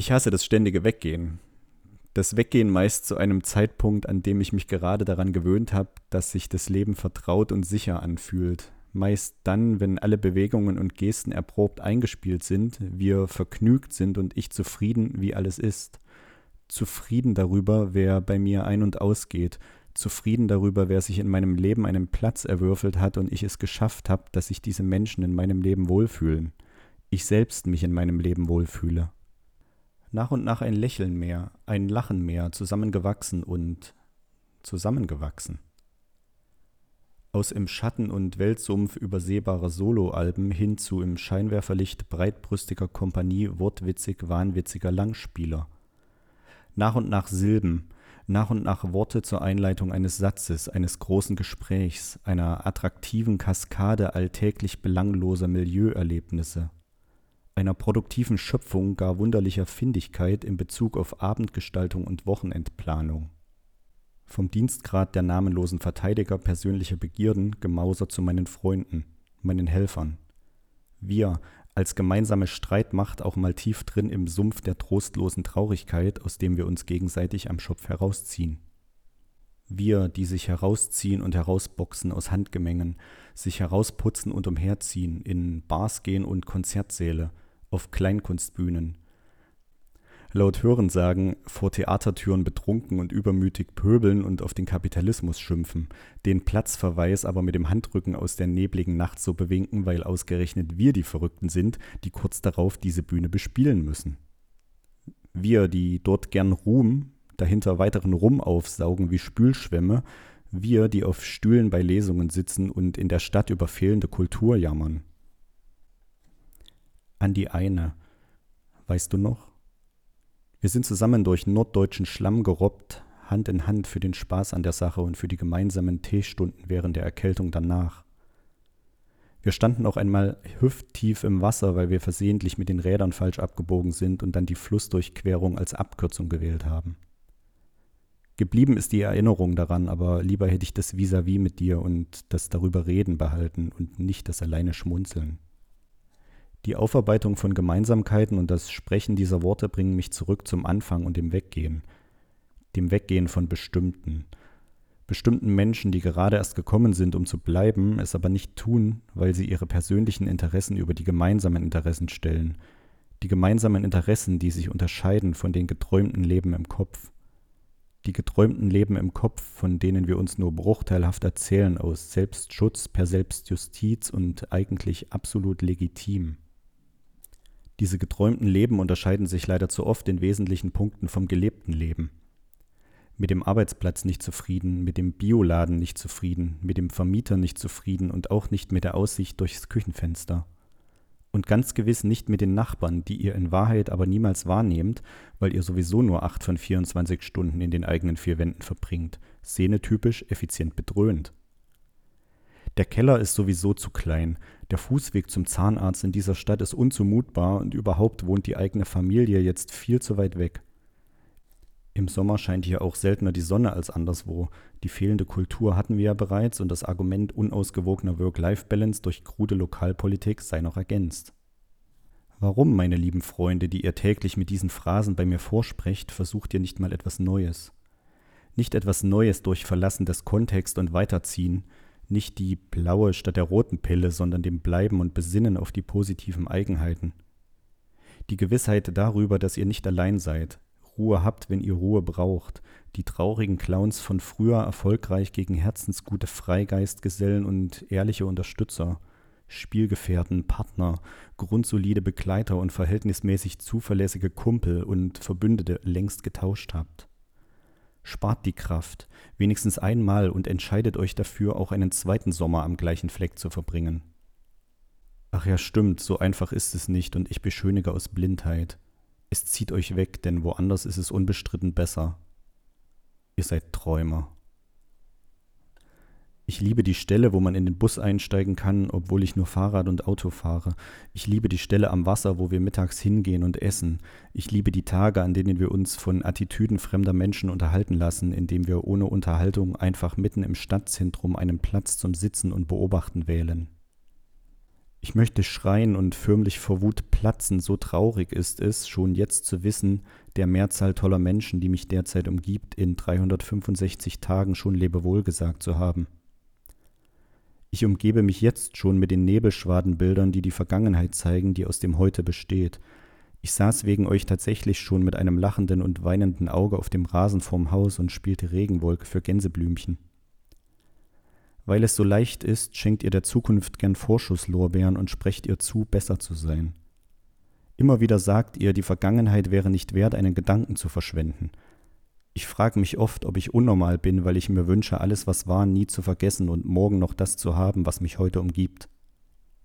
Ich hasse das ständige Weggehen. Das Weggehen meist zu einem Zeitpunkt, an dem ich mich gerade daran gewöhnt habe, dass sich das Leben vertraut und sicher anfühlt. Meist dann, wenn alle Bewegungen und Gesten erprobt eingespielt sind, wir vergnügt sind und ich zufrieden, wie alles ist. Zufrieden darüber, wer bei mir ein- und ausgeht. Zufrieden darüber, wer sich in meinem Leben einen Platz erwürfelt hat und ich es geschafft habe, dass sich diese Menschen in meinem Leben wohlfühlen. Ich selbst mich in meinem Leben wohlfühle. Nach und nach ein Lächeln mehr, ein Lachen mehr, zusammengewachsen und zusammengewachsen. Aus im Schatten und Weltsumpf übersehbarer Soloalben hin zu im Scheinwerferlicht breitbrüstiger Kompanie wortwitzig wahnwitziger Langspieler. Nach und nach Silben, nach und nach Worte zur Einleitung eines Satzes, eines großen Gesprächs, einer attraktiven Kaskade alltäglich belangloser Milieuerlebnisse, einer produktiven Schöpfung gar wunderlicher Findigkeit in Bezug auf Abendgestaltung und Wochenendplanung. Vom Dienstgrad der namenlosen Verteidiger persönlicher Begierden gemausert zu meinen Freunden, meinen Helfern. Wir als gemeinsame Streitmacht auch mal tief drin im Sumpf der trostlosen Traurigkeit, aus dem wir uns gegenseitig am Schopf herausziehen. Wir, die sich herausziehen und herausboxen aus Handgemengen, sich herausputzen und umherziehen, in Bars gehen und Konzertsäle, auf Kleinkunstbühnen. Laut Hörensagen vor Theatertüren betrunken und übermütig pöbeln und auf den Kapitalismus schimpfen, den Platzverweis aber mit dem Handrücken aus der nebligen Nacht so bewinken, weil ausgerechnet wir die Verrückten sind, die kurz darauf diese Bühne bespielen müssen. Wir, die dort gern Ruhm, dahinter weiteren Rum aufsaugen wie Spülschwämme, wir, die auf Stühlen bei Lesungen sitzen und in der Stadt über fehlende Kultur jammern. An die eine, weißt du noch? Wir sind zusammen durch norddeutschen Schlamm gerobbt, Hand in Hand für den Spaß an der Sache und für die gemeinsamen Teestunden während der Erkältung danach. Wir standen auch einmal hüfttief im Wasser, weil wir versehentlich mit den Rädern falsch abgebogen sind und dann die Flussdurchquerung als Abkürzung gewählt haben. Geblieben ist die Erinnerung daran, aber lieber hätte ich das Vis-à-vis mit dir und das darüber reden behalten und nicht das alleine Schmunzeln. Die Aufarbeitung von Gemeinsamkeiten und das Sprechen dieser Worte bringen mich zurück zum Anfang und dem Weggehen von bestimmten Menschen, die gerade erst gekommen sind, um zu bleiben, es aber nicht tun, weil sie ihre persönlichen Interessen über die gemeinsamen Interessen stellen, die gemeinsamen Interessen, die sich unterscheiden von den geträumten Leben im Kopf. Die geträumten Leben im Kopf, von denen wir uns nur bruchteilhaft erzählen aus Selbstschutz per Selbstjustiz und eigentlich absolut legitim. Diese geträumten Leben unterscheiden sich leider zu oft in wesentlichen Punkten vom gelebten Leben. Mit dem Arbeitsplatz nicht zufrieden, mit dem Bioladen nicht zufrieden, mit dem Vermieter nicht zufrieden und auch nicht mit der Aussicht durchs Küchenfenster. Und ganz gewiss nicht mit den Nachbarn, die ihr in Wahrheit aber niemals wahrnehmt, weil ihr sowieso nur 8 von 24 Stunden in den eigenen 4 Wänden verbringt, szenetypisch effizient bedröhnt. Der Keller ist sowieso zu klein, der Fußweg zum Zahnarzt in dieser Stadt ist unzumutbar und überhaupt wohnt die eigene Familie jetzt viel zu weit weg. Im Sommer scheint hier auch seltener die Sonne als anderswo. Die fehlende Kultur hatten wir ja bereits und das Argument unausgewogener Work-Life-Balance durch krude Lokalpolitik sei noch ergänzt. Warum, meine lieben Freunde, die ihr täglich mit diesen Phrasen bei mir vorsprecht, versucht ihr nicht mal etwas Neues? Nicht etwas Neues durch Verlassen des Kontexts und Weiterziehen, nicht die blaue statt der roten Pille, sondern dem Bleiben und Besinnen auf die positiven Eigenheiten. Die Gewissheit darüber, dass ihr nicht allein seid, Ruhe habt, wenn ihr Ruhe braucht, die traurigen Clowns von früher erfolgreich gegen herzensgute Freigeistgesellen und ehrliche Unterstützer, Spielgefährten, Partner, grundsolide Begleiter und verhältnismäßig zuverlässige Kumpel und Verbündete längst getauscht habt. Spart die Kraft, wenigstens einmal und entscheidet euch dafür, auch einen zweiten Sommer am gleichen Fleck zu verbringen. Ach ja, stimmt, so einfach ist es nicht und ich beschönige aus Blindheit. Es zieht euch weg, denn woanders ist es unbestritten besser. Ihr seid Träumer. Ich liebe die Stelle, wo man in den Bus einsteigen kann, obwohl ich nur Fahrrad und Auto fahre. Ich liebe die Stelle am Wasser, wo wir mittags hingehen und essen. Ich liebe die Tage, an denen wir uns von Attitüden fremder Menschen unterhalten lassen, indem wir ohne Unterhaltung einfach mitten im Stadtzentrum einen Platz zum Sitzen und Beobachten wählen. Ich möchte schreien und förmlich vor Wut platzen, so traurig ist es, schon jetzt zu wissen, der Mehrzahl toller Menschen, die mich derzeit umgibt, in 365 Tagen schon Lebewohl gesagt zu haben. Ich umgebe mich jetzt schon mit den Nebelschwadenbildern, die die Vergangenheit zeigen, die aus dem Heute besteht. Ich saß wegen euch tatsächlich schon mit einem lachenden und weinenden Auge auf dem Rasen vorm Haus und spielte Regenwolke für Gänseblümchen. Weil es so leicht ist, schenkt ihr der Zukunft gern Vorschusslorbeeren und sprecht ihr zu, besser zu sein. Immer wieder sagt ihr, die Vergangenheit wäre nicht wert, einen Gedanken zu verschwenden. Ich frage mich oft, ob ich unnormal bin, weil ich mir wünsche, alles was war, nie zu vergessen und morgen noch das zu haben, was mich heute umgibt.